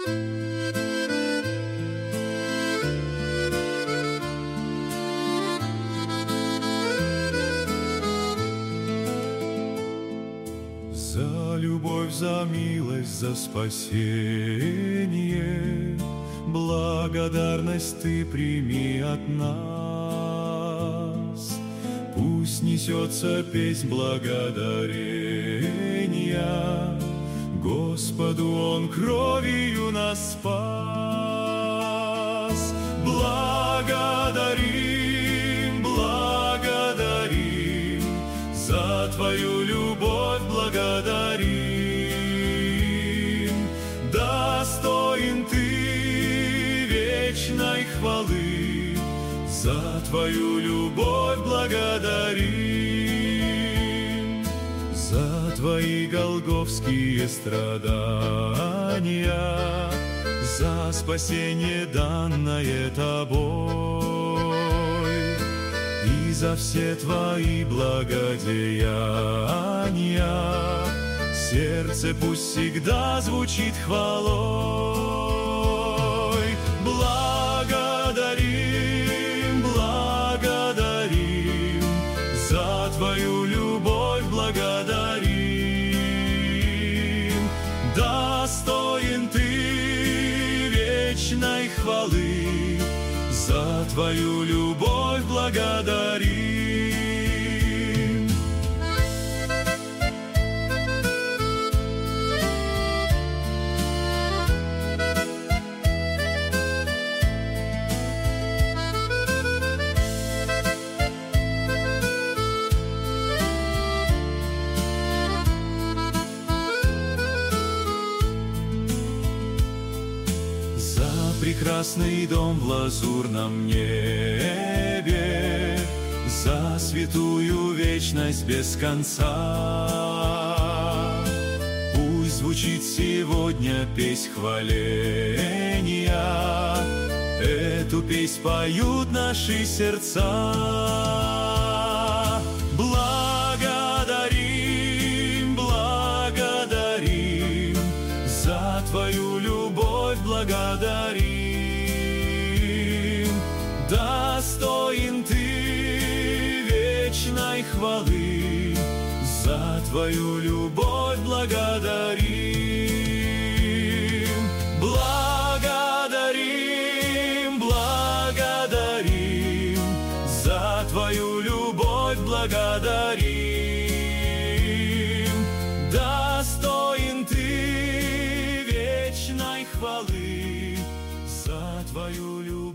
За любовь, за милость, за спасение благодарность Ты прими от нас. Пусть несется песнь благодарения Господу, Он кровью нас спас. Благодарим, благодарим, за Твою любовь благодарим. Достоин Ты вечной хвалы, за Твою любовь благодарим. За Твои голгофские страдания, за спасение, данное Тобой, и за все Твои благодеяния. Сердце пусть всегда звучит хвалой. Благодарим, благодарим, за Твою любовь благодарим. Достоин Ты вечной хвалы, за Твою любовь благодарим. Прекрасный дом в лазурном небе, за святую вечность без конца. Пусть звучит сегодня песнь хваления, эту песнь поют наши сердца. Благодарим, благодарим, за Твою любовь благодарим. Достоин Ты вечной хвалы, за Твою любовь благодарим. Благодарим, благодарим, за Твою любовь благодарим. Достоин Ты вечной хвалы, за Твою любовь.